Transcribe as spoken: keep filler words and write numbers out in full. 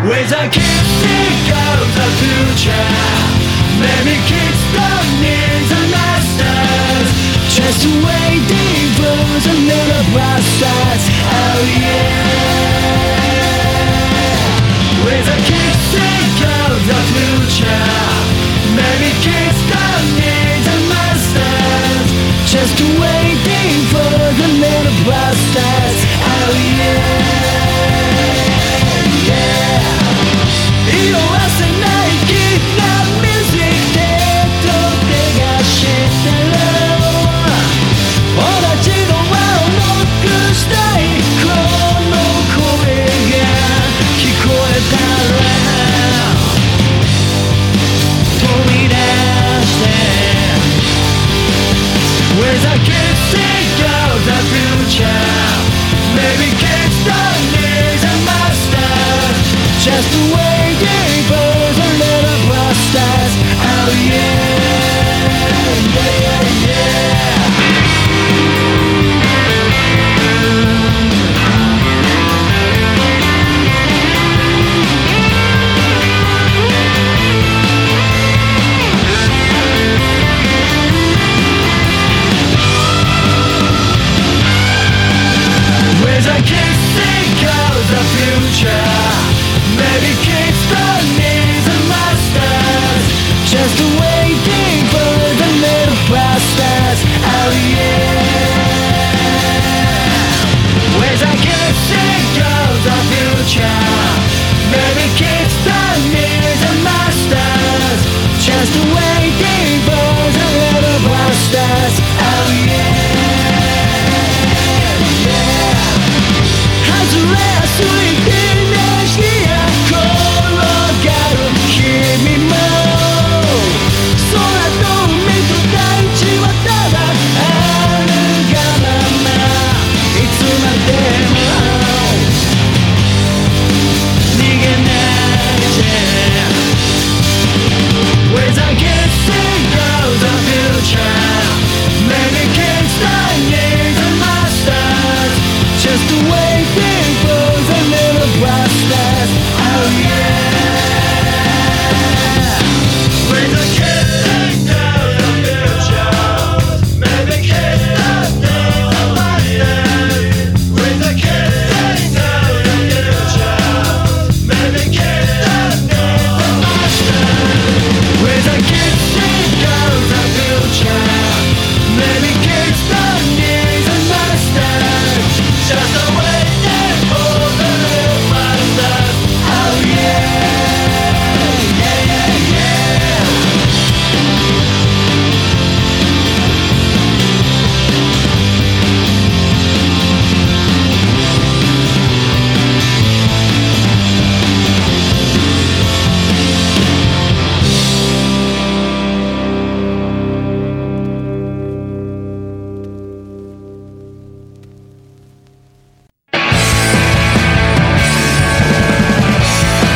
With a kiss think of the future. Maybe kids don't need the masters, just waiting for the little blasters. Oh yeah. With a kiss think of the future. Maybe kids don't need the masters, just waiting for the little blasters. Oh yeah. With a kiss